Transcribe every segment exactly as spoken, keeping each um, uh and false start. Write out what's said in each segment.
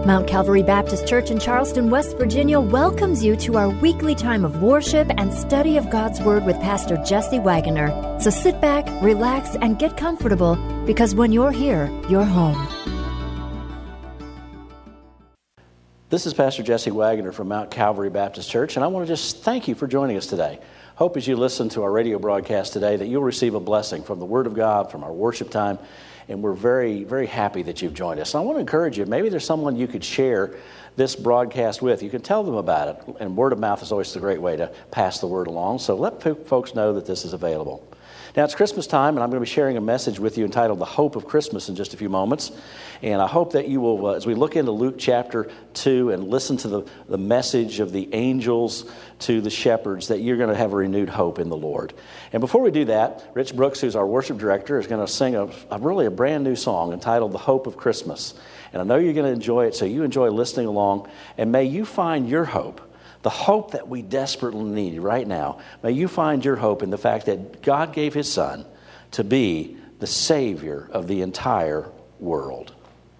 Mount Calvary Baptist Church in Charleston, West Virginia welcomes you to our weekly time of worship and study of God's Word with Pastor Jesse Wagoner. So sit back, relax, and get comfortable, because when you're here, you're home. This is Pastor Jesse Wagoner from Mount Calvary Baptist Church, and I want to just thank you for joining us today. Hope as you listen to our radio broadcast today that you'll receive a blessing from the Word of God, from our worship time, and we're very, very happy that you've joined us. And I want to encourage you, maybe there's someone you could share this broadcast with. You can tell them about it, and word of mouth is always a great way to pass the word along, so let folks know that this is available. Now, it's Christmas time, and I'm going to be sharing a message with you entitled The Hope of Christmas in just a few moments. And I hope that you will, uh, as we look into Luke chapter two and listen to the, the message of the angels to the shepherds, that you're going to have a renewed hope in the Lord. And before we do that, Rich Brooks, who's our worship director, is going to sing a, a really a brand new song entitled The Hope of Christmas. And I know you're going to enjoy it, so you enjoy listening along. And may you find your hope, the hope that we desperately need right now. May you find your hope in the fact that God gave His Son to be the Savior of the entire world.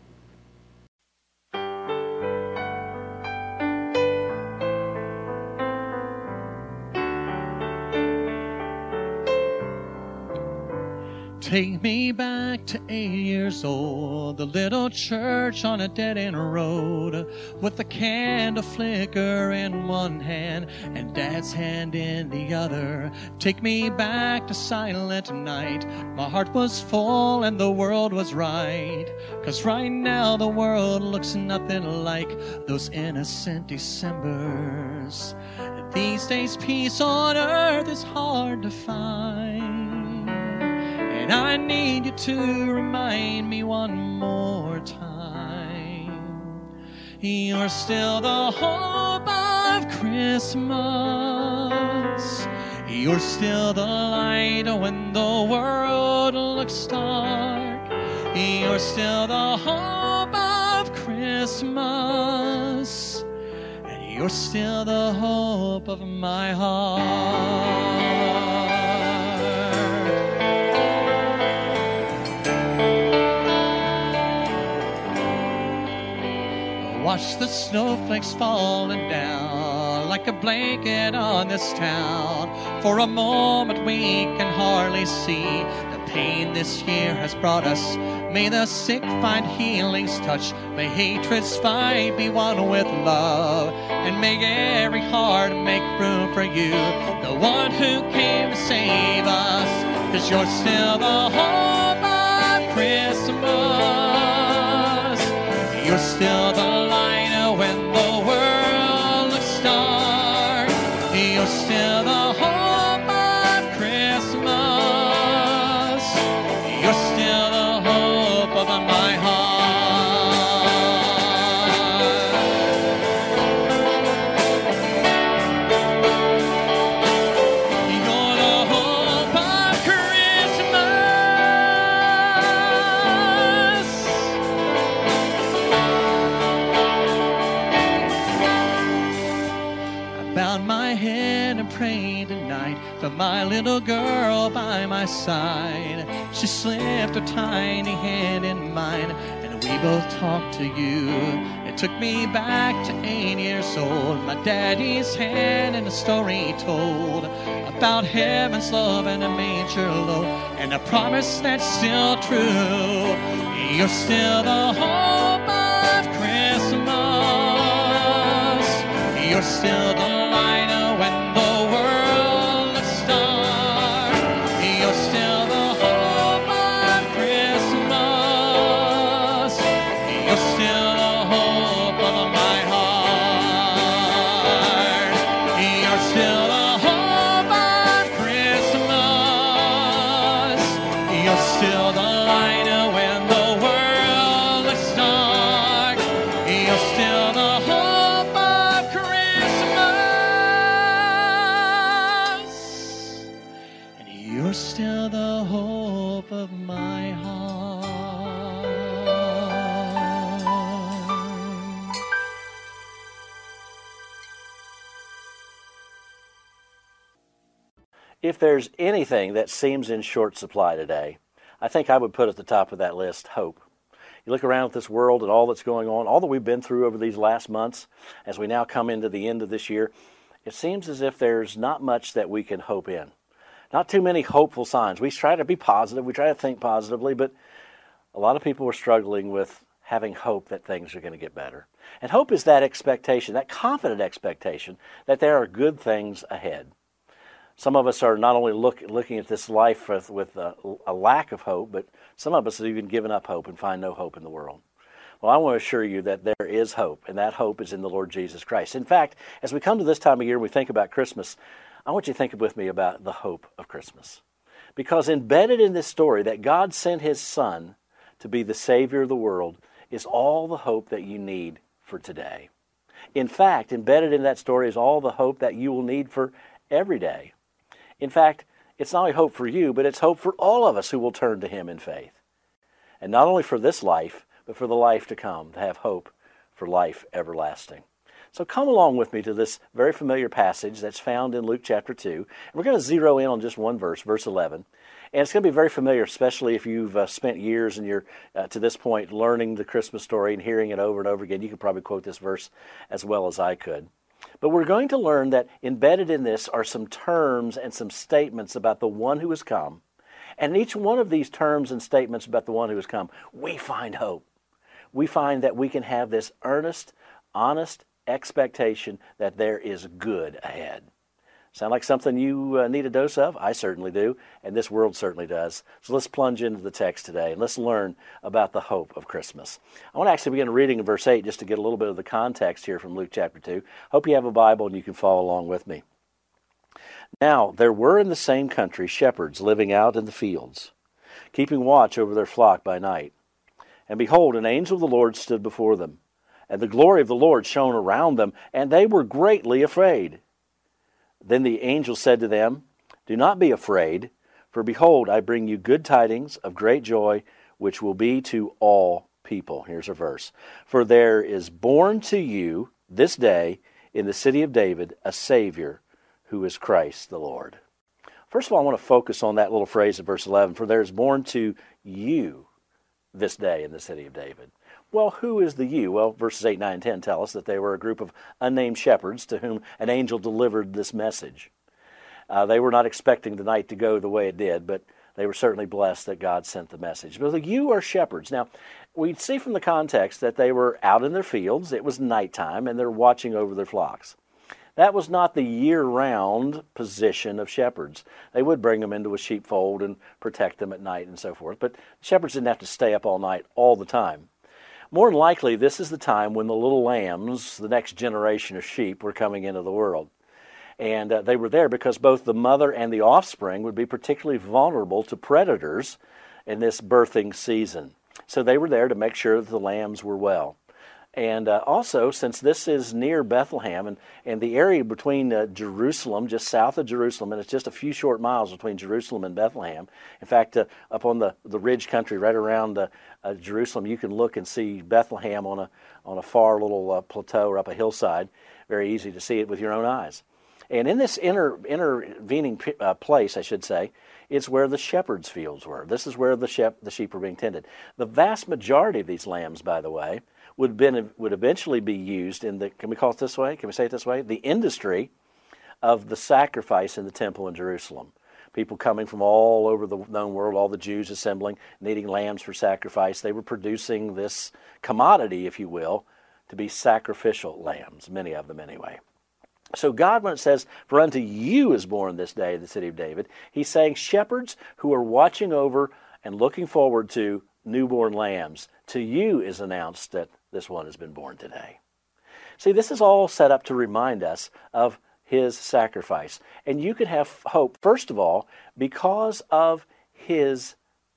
Take me back to eight years old, the little church on a dead-end road, with the candle flicker in one hand and Dad's hand in the other. Take me back to silent night. My heart was full and the world was right, 'cause right now the world looks nothing like those innocent Decembers. These days peace on earth is hard to find, and I need you to remind me one more time. You're still the hope of Christmas. You're still the light when the world looks dark. You're still the hope of Christmas. And you're still the hope of my heart. Watch the snowflakes falling down like a blanket on this town. For a moment we can hardly see the pain this year has brought us. May the sick find healing's touch. May hatreds fight be one with love. And may every heart make room for you, the one who came to save us. 'Cause you're still the hope of Christmas. You're still the when the world looks dark. You're still the hope of Christmas. You're still the hope of my heart. You're the hope of Christmas. Bound my head and prayed tonight for my little girl by my side. She slipped her tiny hand in mine, and we both talked to you. It took me back to eight years old, my daddy's hand and a story told about heaven's love and a manger low, and a promise that's still true. You're still the hope of Christmas. You're still the when the world looks dark. You're still the hope of Christmas. You're still the hope of my heart. You're still the hope of Christmas. You're still the light when the world looks dark. You're still the hope. You're still the hope of my heart. If there's anything that seems in short supply today, I think I would put at the top of that list hope. You look around at this world and all that's going on, all that we've been through over these last months, as we now come into the end of this year, it seems as if there's not much that we can hope in. Not too many hopeful signs. We try to be positive, we try to think positively, but a lot of people are struggling with having hope that things are going to get better. And hope is that expectation, that confident expectation that there are good things ahead. Some of us are not only look, looking at this life with, with a, a lack of hope, but some of us have even given up hope and find no hope in the world. Well, I want to assure you that there is hope, and that hope is in the Lord Jesus Christ. In fact, as we come to this time of year and we think about Christmas, I want you to think with me about the hope of Christmas. Because embedded in this story that God sent His Son to be the Savior of the world is all the hope that you need for today. In fact, embedded in that story is all the hope that you will need for every day. In fact, it's not only hope for you, but it's hope for all of us who will turn to Him in faith. And not only for this life, but for the life to come, to have hope for life everlasting. So come along with me to this very familiar passage that's found in Luke chapter two. And we're going to zero in on just one verse, verse eleven. And it's going to be very familiar, especially if you've uh, spent years and you're, uh, to this point, learning the Christmas story and hearing it over and over again. You could probably quote this verse as well as I could. But we're going to learn that embedded in this are some terms and some statements about the one who has come. And in each one of these terms and statements about the one who has come, we find hope. We find that we can have this earnest, honest expectation that there is good ahead. Sound like something you uh, need a dose of? I certainly do, and this world certainly does. So let's plunge into the text today, and let's learn about the hope of Christmas. I want to actually begin reading in verse eight just to get a little bit of the context here from Luke chapter two. Hope you have a Bible and you can follow along with me. Now, there were in the same country shepherds living out in the fields, keeping watch over their flock by night. And behold, an angel of the Lord stood before them, and the glory of the Lord shone around them, and they were greatly afraid. Then the angel said to them, Do not be afraid, for behold, I bring you good tidings of great joy, which will be to all people. Here's a verse. For there is born to you this day in the city of David a Savior, who is Christ the Lord. First of all, I want to focus on that little phrase in verse eleven. For there is born to you this day in the city of David. Well, who is the you? Well, verses eight, nine, and ten tell us that they were a group of unnamed shepherds to whom an angel delivered this message. Uh, they were not expecting the night to go the way it did, but they were certainly blessed that God sent the message. But the you are shepherds. Now, we see from the context that they were out in their fields. It was nighttime, and they're watching over their flocks. That was not the year-round position of shepherds. They would bring them into a sheepfold and protect them at night and so forth, but shepherds didn't have to stay up all night all the time. More than likely, this is the time when the little lambs, the next generation of sheep, were coming into the world. And uh, they were there because both the mother and the offspring would be particularly vulnerable to predators in this birthing season. So they were there to make sure that the lambs were well. And uh, also, since this is near Bethlehem and, and the area between uh, Jerusalem, just south of Jerusalem, and it's just a few short miles between Jerusalem and Bethlehem. In fact, uh, up on the, the ridge country right around uh, uh, Jerusalem, you can look and see Bethlehem on a on a far little uh, plateau or up a hillside. Very easy to see it with your own eyes. And in this inter, intervening uh, place, I should say, it's where the shepherds' fields were. This is where the, shep, the sheep were being tended. The vast majority of these lambs, by the way, would been would eventually be used in the, can we call it this way? Can we say it this way? The industry of the sacrifice in the temple in Jerusalem. People coming from all over the known world, all the Jews assembling, needing lambs for sacrifice. They were producing this commodity, if you will, to be sacrificial lambs, many of them anyway. So God, when it says, for unto you is born this day in the city of David, he's saying shepherds who are watching over and looking forward to newborn lambs. To you is announced that this one has been born today. See, this is all set up to remind us of his sacrifice. And you can have hope, first of all, because of his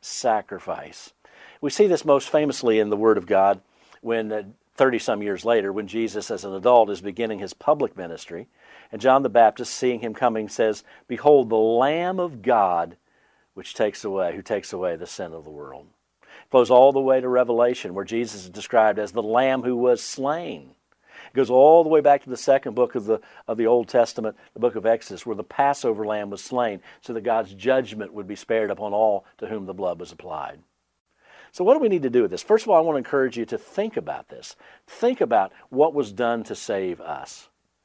sacrifice. We see this most famously in the Word of God when uh, thirty-some years later, when Jesus as an adult is beginning his public ministry, and John the Baptist, seeing him coming, says, Behold, the Lamb of God, which takes away, who takes away the sin of the world. It goes all the way to Revelation, where Jesus is described as the Lamb who was slain. It goes all the way back to the second book of the of the Old Testament, the book of Exodus, where the Passover lamb was slain, so that God's judgment would be spared upon all to whom the blood was applied. So what do we need to do with this? First of all, I want to encourage you to think about this. Think about what was done to save us.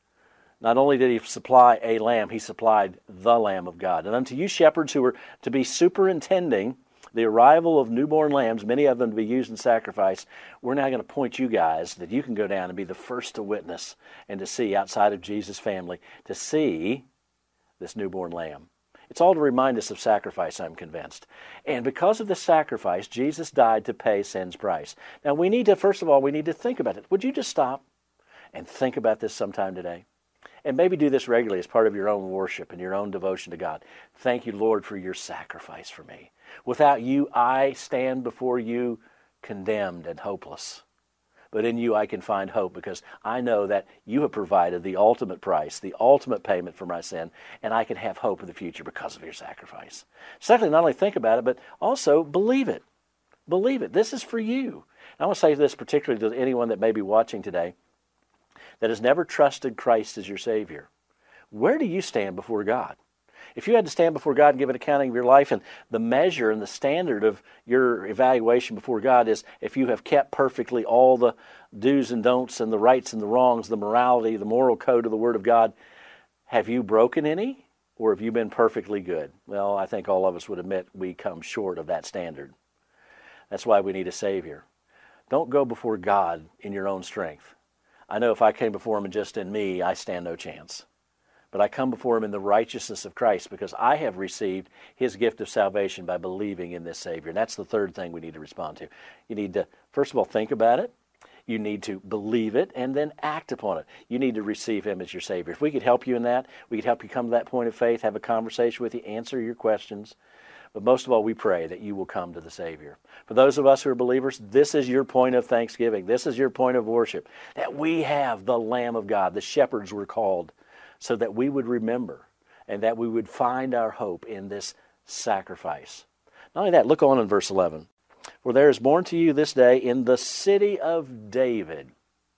Not only did he supply a lamb, he supplied the Lamb of God. And unto you shepherds who are to be superintending the arrival of newborn lambs, many of them to be used in sacrifice, we're now going to point you guys that you can go down and be the first to witness and to see outside of Jesus' family, to see this newborn lamb. It's all to remind us of sacrifice, I'm convinced. And because of the sacrifice, Jesus died to pay sin's price. Now we need to, first of all, we need to think about it. Would you just stop and think about this sometime today? And maybe do this regularly as part of your own worship and your own devotion to God. Thank you, Lord, for your sacrifice for me. Without you, I stand before you condemned and hopeless. But in you, I can find hope because I know that you have provided the ultimate price, the ultimate payment for my sin, and I can have hope in the future because of your sacrifice. Secondly, not only think about it, but also believe it. Believe it. This is for you. And I want to say this particularly to anyone that may be watching today that has never trusted Christ as your Savior. Where do you stand before God? If you had to stand before God and give an accounting of your life, and the measure and the standard of your evaluation before God is if you have kept perfectly all the do's and don'ts and the rights and the wrongs, the morality, the moral code of the Word of God, have you broken any, or have you been perfectly good? Well, I think all of us would admit we come short of that standard. That's why we need a Savior. Don't go before God in your own strength. I know if I came before Him and just in me, I stand no chance. But I come before Him in the righteousness of Christ because I have received His gift of salvation by believing in this Savior. And that's the third thing we need to respond to. You need to, first of all, think about it. You need to believe it and then act upon it. You need to receive Him as your Savior. If we could help you in that, we could help you come to that point of faith, have a conversation with you, answer your questions. But most of all, we pray that you will come to the Savior. For those of us who are believers, this is your point of thanksgiving. This is your point of worship, that we have the Lamb of God. The shepherds were called so that we would remember and that we would find our hope in this sacrifice. Not only that, look on in verse eleven. For there is born to you this day in the city of David.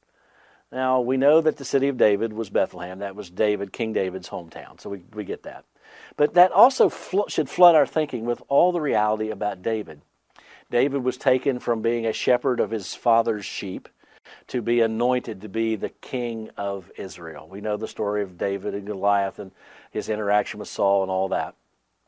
Now, we know that the city of David was Bethlehem. That was David, King David's hometown. So we, we get that. But that also fl- should flood our thinking with all the reality about David. David was taken from being a shepherd of his father's sheep to be anointed to be the king of Israel. We know the story of David and Goliath and his interaction with Saul and all that.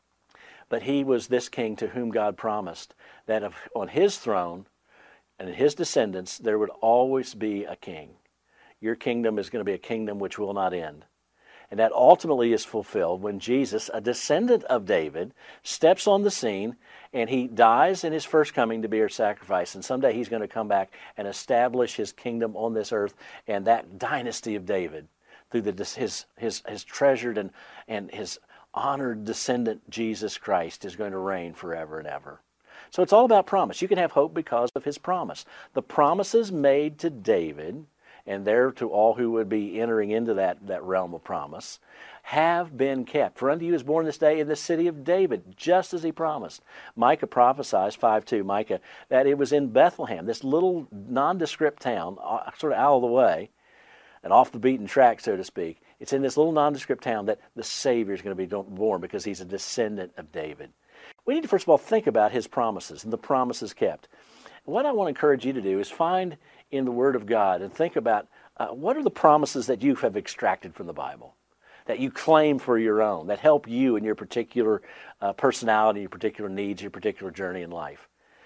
But he was this king to whom God promised that if, on his throne and in his descendants there would always be a king. Your kingdom is going to be a kingdom which will not end. And that ultimately is fulfilled when Jesus, a descendant of David, steps on the scene and he dies in his first coming to be our sacrifice. And someday he's going to come back and establish his kingdom on this earth and that dynasty of David through the, his, his, his treasured and, and his honored descendant Jesus Christ is going to reign forever and ever. So it's all about promise. You can have hope because of his promise. The promises made to David, and there to all who would be entering into that, that realm of promise, have been kept. For unto you is born this day in the city of David, just as he promised. Micah prophesies, five two, Micah, that it was in Bethlehem, this little nondescript town, sort of out of the way, and off the beaten track, so to speak. It's in this little nondescript town that the Savior is going to be born because he's a descendant of David. We need to first of all think about his promises and the promises kept. What I want to encourage you to do is find in the Word of God and think about uh, what are the promises that you have extracted from the Bible, that you claim for your own, that help you in your particular uh, personality, your particular needs, your particular journey in life.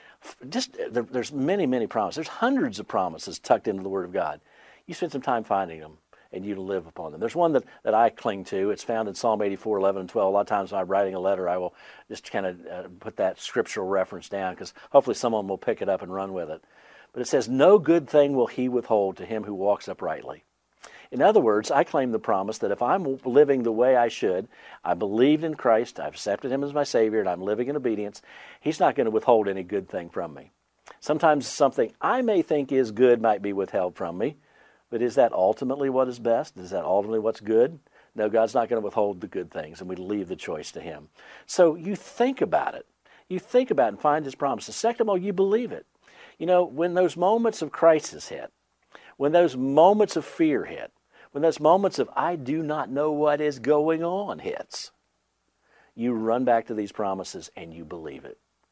Just there, there's many, many promises. There's hundreds of promises tucked into the Word of God. You spend some time finding them and you live upon them. There's one that, that I cling to. It's found in Psalm eighty-four, eleven, and twelve. A lot of times when I'm writing a letter, I will just kind of uh, put that scriptural reference down because hopefully someone will pick it up and run with it. But it says, no good thing will he withhold to him who walks uprightly. In other words, I claim the promise that if I'm living the way I should, I believed in Christ, I've accepted him as my Savior, and I'm living in obedience, he's not going to withhold any good thing from me. Sometimes something I may think is good might be withheld from me, but is that ultimately what is best? Is that ultimately what's good? No, God's not going to withhold the good things, and we leave the choice to him. So you think about it. You think about it and find his promises. Second of all, you believe it. You know, when those moments of crisis hit, when those moments of fear hit, when those moments of I do not know what is going on hits, you run back to these promises and you believe it.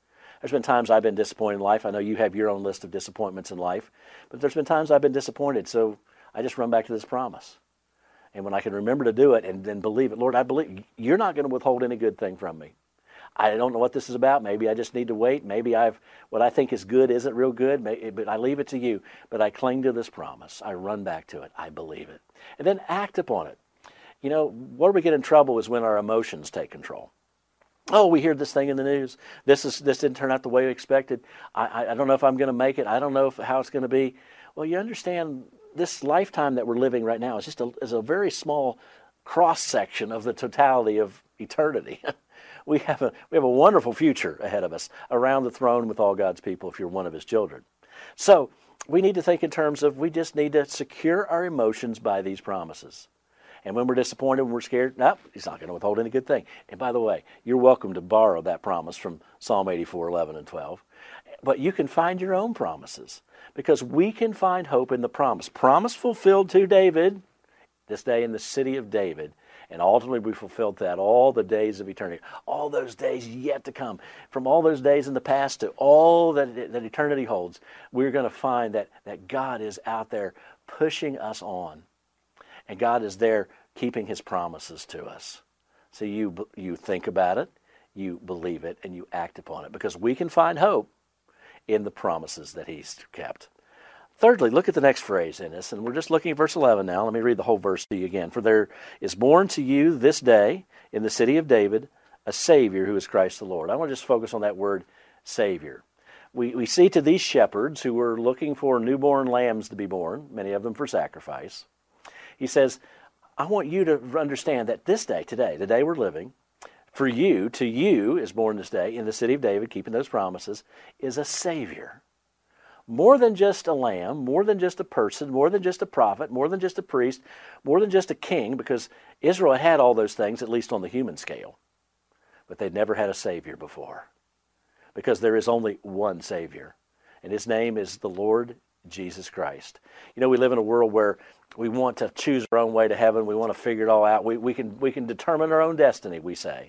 There's been times I've been disappointed in life. I know you have your own list of disappointments in life, but there's been times I've been disappointed, so I just run back to this promise. And when I can remember to do it and then believe it, Lord, I believe you're not going to withhold any good thing from me. I don't know what this is about. Maybe I just need to wait. Maybe I've what I think is good isn't real good, but I leave it to you. But I cling to this promise. I run back to it. I believe it. And then act upon it. You know, where we get in trouble is when our emotions take control. Oh, we hear this thing in the news. This is this didn't turn out the way we expected. I, I, I don't know if I'm going to make it. I don't know if, how it's going to be. Well, you understand this lifetime that we're living right now is just a, is a very small cross-section of the totality of eternity. we have a we have a wonderful future ahead of us around the throne with all God's people if you're one of his children. So we need to think in terms of we just need to secure our emotions by these promises. And when we're disappointed, when we're scared, no, he's not going to withhold any good thing. And by the way, you're welcome to borrow that promise from Psalm eighty-four, eleven, and twelve. But you can find your own promises because we can find hope in the promise. Promise fulfilled to David, this day in the city of David, and ultimately we fulfilled that all the days of eternity. All those days yet to come. From all those days in the past to all that, that eternity holds, we're going to find that, that God is out there pushing us on. And God is there keeping his promises to us. So you you think about it, you believe it, and you act upon it. Because we can find hope in the promises that he's kept. Thirdly, look at the next phrase in this. And we're just looking at verse eleven now. Let me read the whole verse to you again. For there is born to you this day in the city of David a Savior who is Christ the Lord. I want to just focus on that word Savior. We, we see to these shepherds who were looking for newborn lambs to be born, many of them for sacrifice. He says, I want you to understand that this day, today, the day we're living, for you, to you is born this day in the city of David, keeping those promises, is a Savior. More than just a lamb, more than just a person, more than just a prophet, more than just a priest, more than just a king, because Israel had all those things, at least on the human scale. But they'd never had a Savior before. Because there is only one Savior. And his name is the Lord Jesus Christ. You know, we live in a world where we want to choose our own way to heaven. We want to figure it all out. We, we can we can determine our own destiny, we say.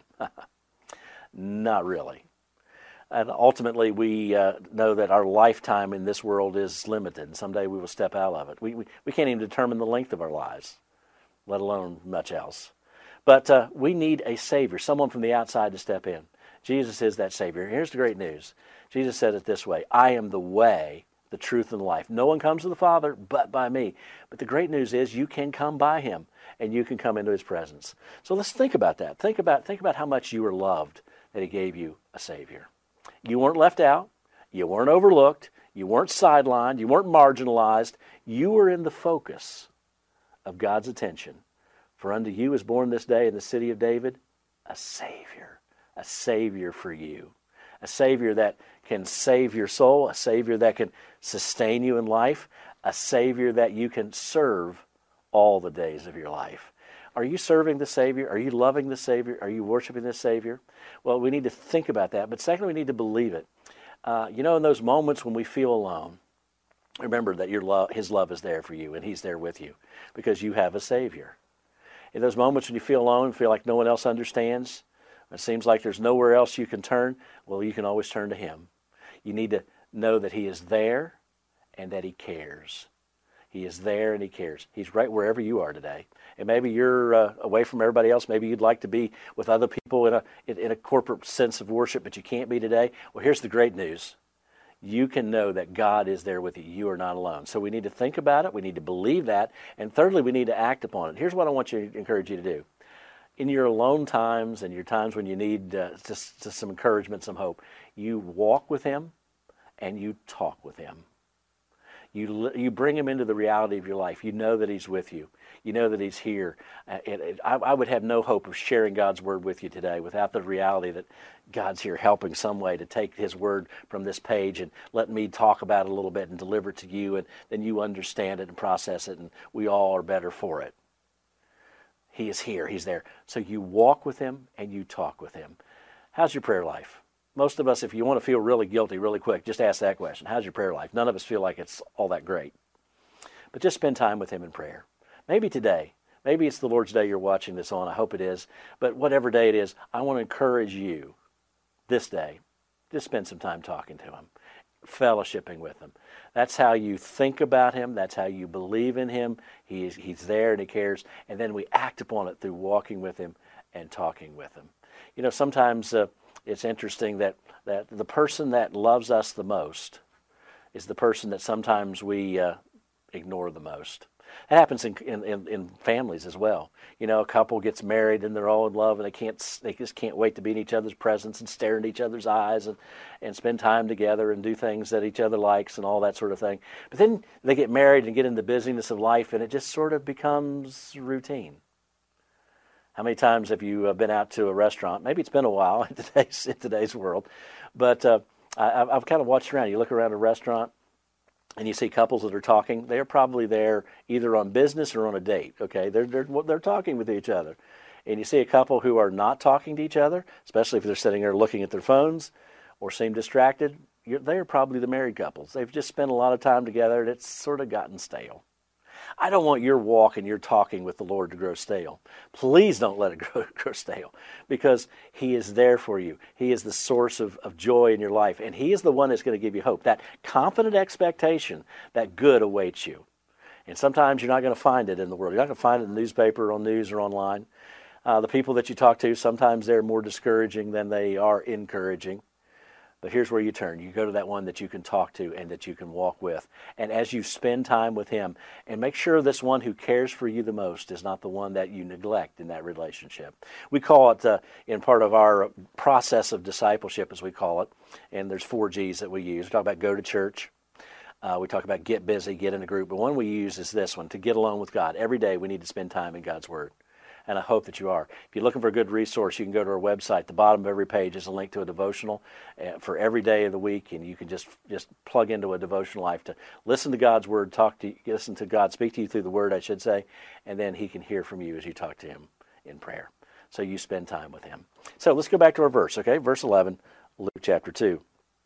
Not really. And ultimately, we uh, know that our lifetime in this world is limited, and someday we will step out of it. We, we, we can't even determine the length of our lives, let alone much else. But uh, we need a Savior, someone from the outside to step in. Jesus is that Savior. Here's the great news. Jesus said it this way, I am the way, the truth, and the life. No one comes to the Father but by me. But the great news is you can come by him, and you can come into his presence. So let's think about that. Think about, think about how much you were loved that he gave you a Savior. You weren't left out. You weren't overlooked. You weren't sidelined. You weren't marginalized. You were in the focus of God's attention. For unto you is born this day in the city of David a Savior. A Savior for you. A Savior that can save your soul. A Savior that can sustain you in life. A Savior that you can serve all the days of your life. Are you serving the Savior? Are you loving the Savior? Are you worshiping the Savior? Well, we need to think about that. But secondly, we need to believe it. Uh, you know, in those moments when we feel alone, remember that your love, his love is there for you, and he's there with you because you have a Savior. In those moments when you feel alone, feel like no one else understands, it seems like there's nowhere else you can turn, well, you can always turn to him. You need to know that he is there and that he cares. He is there and he cares. He's right wherever you are today. And maybe you're uh, away from everybody else. Maybe you'd like to be with other people in a in, in a corporate sense of worship, but you can't be today. Well, here's the great news. You can know that God is there with you. You are not alone. So we need to think about it. We need to believe that. And thirdly, we need to act upon it. Here's what I want you to encourage you to do. In your alone times and your times when you need uh, just, just some encouragement, some hope, you walk with him and you talk with him. You you bring him into the reality of your life. You know that he's with you. You know that he's here. Uh, it, it, I, I would have no hope of sharing God's word with you today without the reality that God's here helping some way to take his word from this page and let me talk about it a little bit and deliver it to you, and then you understand it and process it, and we all are better for it. He is here. He's there. So you walk with him and you talk with him. How's your prayer life? Most of us, if you want to feel really guilty really quick, just ask that question. How's your prayer life? None of us feel like it's all that great. But just spend time with him in prayer. Maybe today. Maybe it's the Lord's Day you're watching this on. I hope it is. But whatever day it is, I want to encourage you this day just spend some time talking to him, fellowshipping with him. That's how you think about him. That's how you believe in him. He is, he's there and he cares. And then we act upon it through walking with him and talking with him. You know, sometimes uh, it's interesting that, that the person that loves us the most is the person that sometimes we uh, ignore the most. That happens in, in in families as well. You know, a couple gets married and they're all in love and they can't they just can't wait to be in each other's presence and stare into each other's eyes and, and spend time together and do things that each other likes and all that sort of thing. But then they get married and get in the busyness of life and it just sort of becomes routine. How many times have you been out to a restaurant? Maybe it's been a while in today's in today's world, but uh, I, I've kind of watched around. You look around a restaurant, and you see couples that are talking. They're probably there either on business or on a date. Okay, they're they're they're talking with each other, and you see a couple who are not talking to each other, especially if they're sitting there looking at their phones or seem distracted. You're, they're probably the married couples. They've just spent a lot of time together, and it's sort of gotten stale. I don't want your walk and your talking with the Lord to grow stale. Please don't let it grow, grow stale, because He is there for you. He is the source of, of joy in your life, and He is the one that's going to give you hope, that confident expectation that good awaits you. And sometimes you're not going to find it in the world. You're not going to find it in the newspaper, on news, or online. Uh, the people that you talk to, sometimes they're more discouraging than they are encouraging. But here's where you turn. You go to that one that you can talk to and that you can walk with. And as you spend time with him, and make sure this one who cares for you the most is not the one that you neglect in that relationship. We call it, uh, in part of our process of discipleship, as we call it, and there's four G's that we use. We talk about go to church. Uh, we talk about get busy, get in a group. But one we use is this one, to get alone with God. Every day we need to spend time in God's Word. And I hope that you are. If you're looking for a good resource, you can go to our website. The bottom of every page is a link to a devotional for every day of the week, and you can just just plug into a devotional life to listen to God's Word, talk to listen to God, speak to you through the Word, I should say, and then He can hear from you as you talk to Him in prayer. So you spend time with Him. So let's go back to our verse, okay? Verse eleven, Luke chapter two.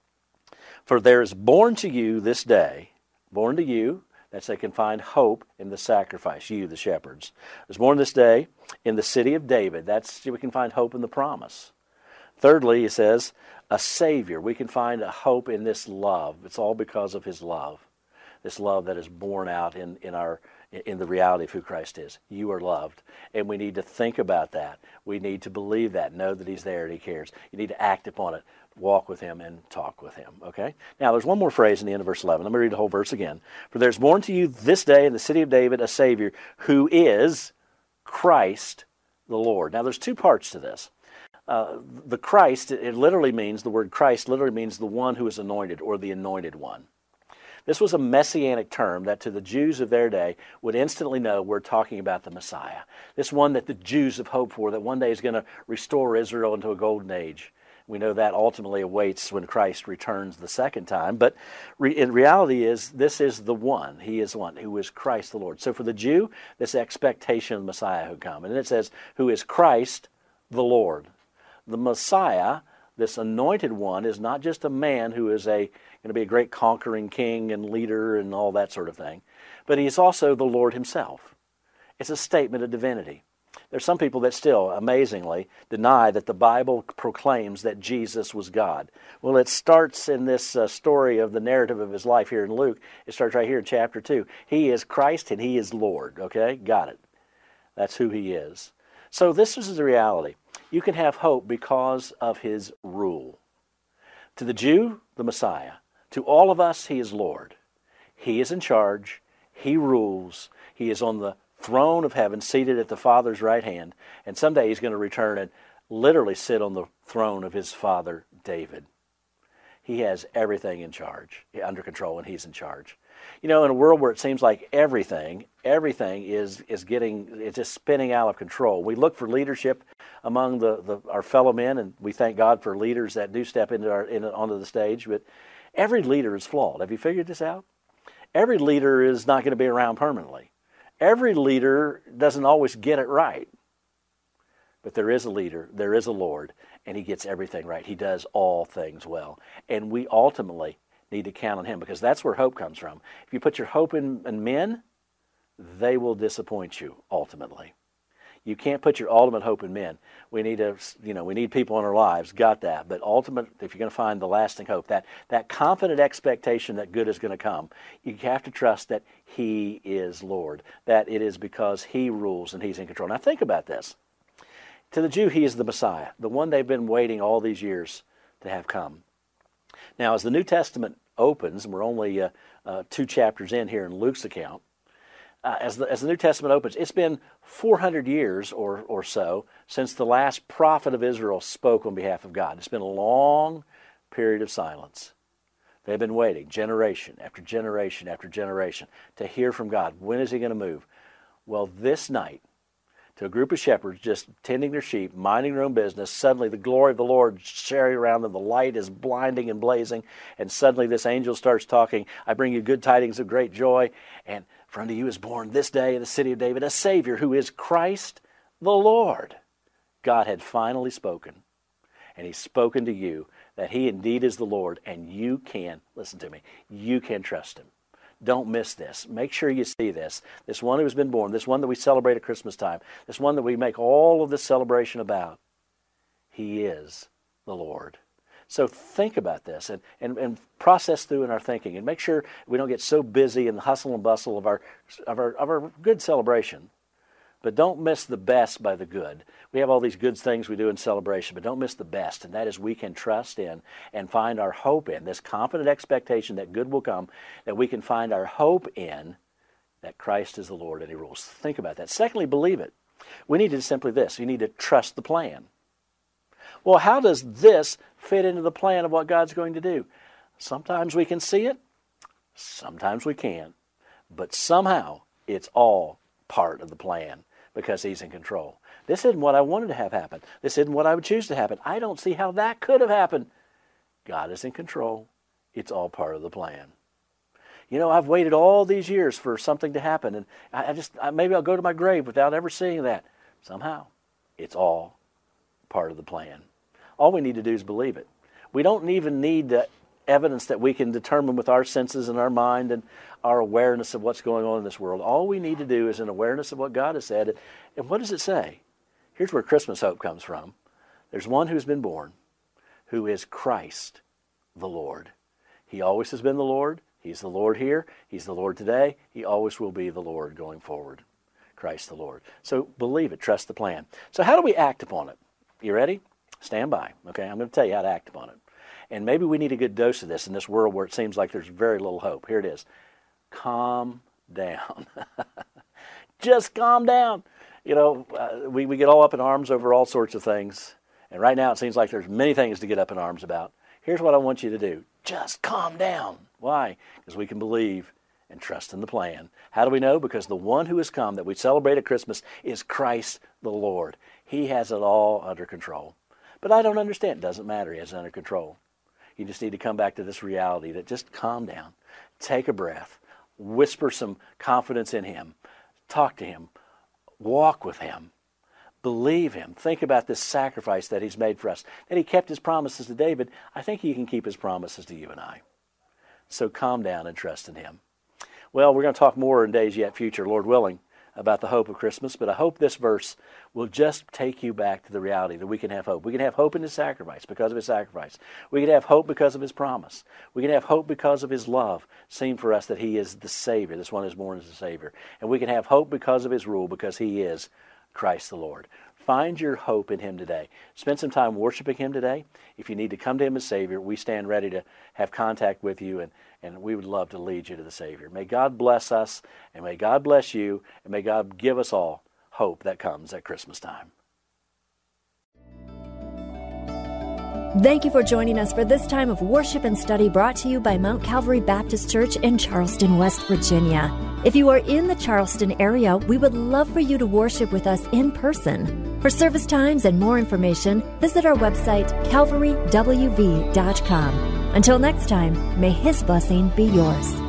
For there is born to you this day, born to you, that they can find hope in the sacrifice, you, the shepherds. There's born this day in the city of David. That's we can find hope in the promise. Thirdly, he says, a Savior. We can find a hope in this love. It's all because of His love. This love that is born out in, in our in the reality of who Christ is. You are loved. And we need to think about that. We need to believe that, know that He's there and He cares. You need to act upon it. Walk with Him and talk with Him, okay? Now, there's one more phrase in the end of verse eleven. Let me read the whole verse again. For there's born to you this day in the city of David a Savior who is Christ the Lord. Now, there's two parts to this. Uh, the Christ, it literally means, the word Christ literally means the one who is anointed or the anointed one. This was a messianic term that to the Jews of their day would instantly know we're talking about the Messiah. This one that the Jews have hoped for, that one day is going to restore Israel into a golden age. We know that ultimately awaits when Christ returns the second time. But re- in reality is, this is the one. He is one who is Christ the Lord. So for the Jew, this expectation of the Messiah who come. And then it says, who is Christ the Lord. The Messiah, this anointed one, is not just a man who is a going to be a great conquering king and leader and all that sort of thing. But he is also the Lord Himself. It's a statement of divinity. There's some people that still, amazingly, deny that the Bible proclaims that Jesus was God. Well, it starts in this uh, story of the narrative of His life here in Luke. It starts right here in chapter two. He is Christ and He is Lord, okay? Got it. That's who He is. So this is the reality. You can have hope because of His rule. To the Jew, the Messiah. To all of us, He is Lord. He is in charge. He rules. He is on the throne of heaven, seated at the Father's right hand, and someday He's going to return and literally sit on the throne of His father David. He has everything in charge, under control, and He's in charge. You know, in a world where it seems like everything, everything is is getting, it's just spinning out of control. We look for leadership among the, the our fellow men, and we thank God for leaders that do step into our in, onto the stage, but every leader is flawed. Have you figured this out? Every leader is not going to be around permanently. Every leader doesn't always get it right. But there is a leader, there is a Lord, and He gets everything right. He does all things well. And we ultimately need to count on Him, because that's where hope comes from. If you put your hope in, in men, they will disappoint you ultimately. You can't put your ultimate hope in men. We need to, you know, we need people in our lives. Got that. But ultimate, if you're going to find the lasting hope, that, that confident expectation that good is going to come, you have to trust that He is Lord, that it is because He rules and He's in control. Now think about this. To the Jew, He is the Messiah, the one they've been waiting all these years to have come. Now, as the New Testament opens, and we're only uh, uh, two chapters in here in Luke's account, Uh, as, the, as the New Testament opens, it's been four hundred years or, or so since the last prophet of Israel spoke on behalf of God. It's been a long period of silence. They've been waiting generation after generation after generation to hear from God. When is He going to move? Well, this night, to a group of shepherds just tending their sheep, minding their own business, suddenly the glory of the Lord sharing around them. The light is blinding and blazing, and suddenly this angel starts talking, I bring you good tidings of great joy, and for unto you is born this day in the city of David a Savior who is Christ the Lord. God had finally spoken, and He's spoken to you that He indeed is the Lord, and you can, listen to me, you can trust Him. Don't miss this. Make sure you see this. This one who has been born, this one that we celebrate at Christmas time, this one that we make all of this celebration about, He is the Lord. So think about this and, and, and process through in our thinking and make sure we don't get so busy in the hustle and bustle of our, of our, of our good celebration. But don't miss the best by the good. We have all these good things we do in celebration, but don't miss the best, and that is we can trust in and find our hope in, this confident expectation that good will come, that we can find our hope in that Christ is the Lord and He rules. Think about that. Secondly, believe it. We need to simply this. You need to trust the plan. Well, how does this fit into the plan of what God's going to do? Sometimes we can see it, sometimes we can't, but somehow it's all part of the plan because He's in control. This isn't what I wanted to have happen. This isn't what I would choose to happen. I don't see how that could have happened. God is in control. It's all part of the plan. You know, I've waited all these years for something to happen, and I just I, maybe I'll go to my grave without ever seeing that. Somehow, it's all part of the plan. All we need to do is believe it. We don't even need the evidence that we can determine with our senses and our mind and our awareness of what's going on in this world. All we need to do is an awareness of what God has said. And what does it say? Here's where Christmas hope comes from. There's one who's been born, who is Christ the Lord. He always has been the Lord. He's the Lord here. He's the Lord today. He always will be the Lord going forward. Christ the Lord. So believe it. Trust the plan. So how do we act upon it? You ready? Stand by. Okay, I'm going to tell you how to act upon it. And maybe we need a good dose of this in this world where it seems like there's very little hope. Here it is. Calm down. Just calm down. You know, uh, we, we get all up in arms over all sorts of things. And right now it seems like there's many things to get up in arms about. Here's what I want you to do. Just calm down. Why? Because we can believe and trust in the plan. How do we know? Because the one who has come that we celebrate at Christmas is Christ the Lord. He has it all under control. But I don't understand. It doesn't matter. He has it under control. You just need to come back to this reality that just calm down. Take a breath. Whisper some confidence in Him. Talk to Him. Walk with Him. Believe Him. Think about this sacrifice that He's made for us. That He kept His promises to David. I think He can keep His promises to you and I. So calm down and trust in Him. Well, we're going to talk more in days yet future, Lord willing, about the hope of Christmas, but I hope this verse will just take you back to the reality that we can have hope. We can have hope in His sacrifice because of His sacrifice. We can have hope because of His promise. We can have hope because of His love, seen for us that He is the Savior. This one is born as the Savior. And we can have hope because of His rule, because He is Christ the Lord. Find your hope in Him today. Spend some time worshiping Him today. If you need to come to Him as Savior, we stand ready to have contact with you, and, and we would love to lead you to the Savior. May God bless us, and may God bless you, and may God give us all hope that comes at Christmas time. Thank you for joining us for this time of worship and study brought to you by Mount Calvary Baptist Church in Charleston, West Virginia. If you are in the Charleston area, we would love for you to worship with us in person. For service times and more information, visit our website, calvary w v dot com. Until next time, may His blessing be yours.